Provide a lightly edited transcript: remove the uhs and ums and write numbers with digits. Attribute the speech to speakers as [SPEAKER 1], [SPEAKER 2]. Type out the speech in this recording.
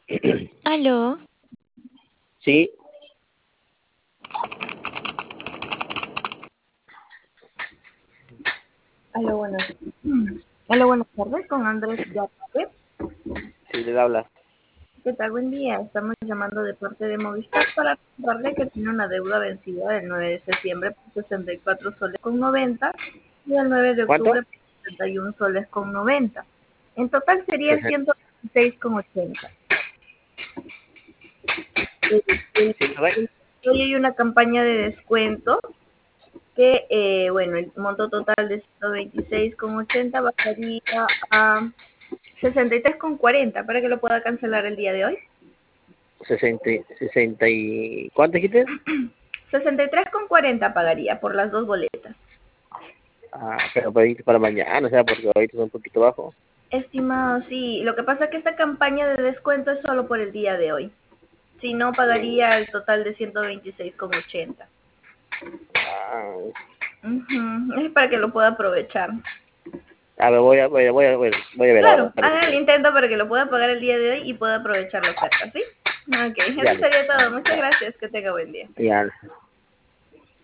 [SPEAKER 1] Aló,
[SPEAKER 2] Sí,
[SPEAKER 3] Aló, aló, buenas tardes, con Andrés Yacabe.
[SPEAKER 2] sí, le habla.
[SPEAKER 3] ¿Qué tal? Buen día. Estamos llamando de parte de Movistar para contarle que tiene una deuda vencida el 9 de septiembre por 64 soles con 90 y el 9 de
[SPEAKER 2] ¿Cuánto?
[SPEAKER 3] octubre por 71 soles con 90. En total sería
[SPEAKER 2] Sesen-
[SPEAKER 3] 126 con 80.
[SPEAKER 2] ¿Sí, no ve?
[SPEAKER 3] Hoy hay una campaña de descuento que, bueno, el monto total de 126 con 80 bajaría a 63,40 para que lo pueda cancelar el día de hoy.
[SPEAKER 2] 60 y... ¿Cuánto dijiste?
[SPEAKER 3] 63,40 pagaría por las dos boletas.
[SPEAKER 2] Ah, pero para mañana, o sea, porque ahorita es un poquito bajo.
[SPEAKER 3] Estimado, sí, lo que pasa es que esta campaña de descuento es solo por el día de hoy. Si no, pagaría el total de 126,80.
[SPEAKER 2] Ah,
[SPEAKER 3] Es para que lo pueda aprovechar.
[SPEAKER 2] a ver, voy a ver ahora.
[SPEAKER 3] Claro, haga el intento para que lo pueda pagar el día de hoy y pueda aprovechar la oferta, ¿sí? Ok,
[SPEAKER 2] Ya,
[SPEAKER 3] eso sería todo. Muchas gracias. Que tenga buen día.
[SPEAKER 2] ya.